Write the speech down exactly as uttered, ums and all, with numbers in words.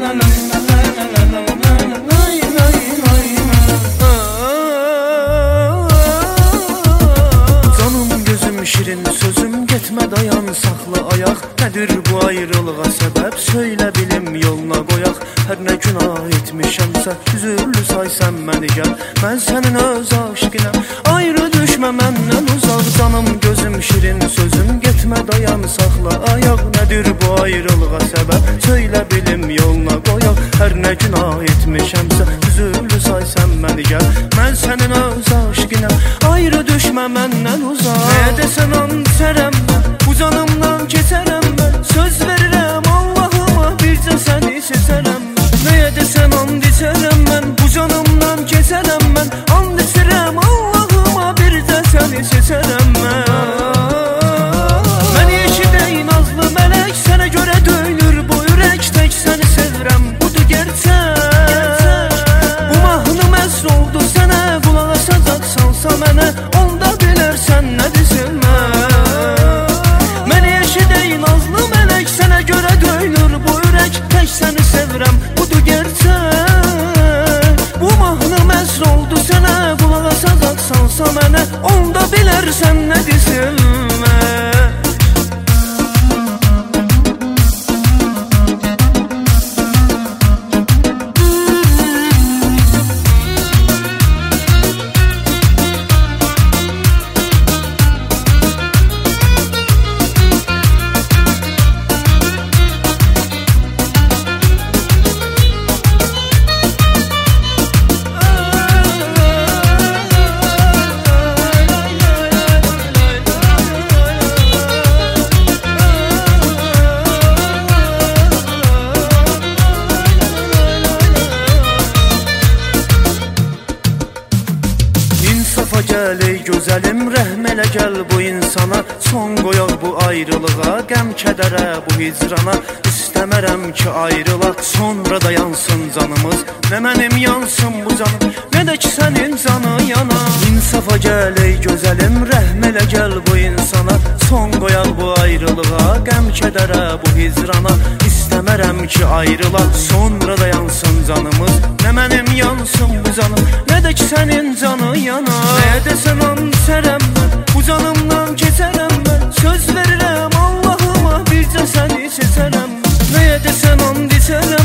Canım gözüm şirin sözüm getmə dayan saxla ayaq. Nədir bu ayrılığa səbəb söylə bilim yoluna qoyaq. Hər nə günah etmişəmsə üzürlü say sən məni gəl. Mən sənin öz aşqinəm, ayrı düşmə məndən uzaq. Canım gözüm şirin sözüm getmə dayan saxla ayaq. Nədir bu ayrılığa səbəb söylə bilim yoluna qoyaq. Hər nə günah etmişəmsə üzürlü say sən məni gəl. Mən sənin öz aşqinəm, ayrı düşmə məndən uzaq. Nə desən an içərəm mən, bu canımdan keçərəm mən. Söz verirəm Allahıma bircə səni seçərəm mən. Nəyə desən and içərəm mən, bu canımdan keçərəm mən. And içirəm Allahıma bircə səni seçərəm mən. Məni eşidəy nazlı mələk, sənə görə döyünür bu ürək. Tək səni sevirəm, budur gerçək. Bu mahnı məhz oldu sənə, qulaq asacaqsansa mənə, onda bilərsən nə desinmən. Məni eşidəy nazlı mələk, sənə görə döyünür bu ürək. Tək səni sevirəm, budur gerçək. Bu mahnı məhz oldu sənə, qulaq asacaqsansa mənə, onda bilərsən nə desinmən. İnsafa gəl ey gözəlim, rəhm elə gəl bu insana. Son qoyaq bu ayrılığa, qəm kədərə, bu hicrana. İstəmərəm ki ayrılaq, sonra da yansın canımız. Nə mənim yansın bu canım, nə də ki sənin canı yana. İnsafa gəl ey gözəlim, rəhm elə gəl bu insana. Son qoyaq bu ayrılığa, qəm kədərə, bu hicrana. İstəmərəm ki ayrılaq, sonra da yansın canımız. Nə mənim yansın bu canım, nə də ki sənin canı yana. Nəyə desən an içərəm mən, bu canımdan keçərəm mən. Söz verirəm Allahıma bircə səni seçərəm mən. Nəyə desən and içərəm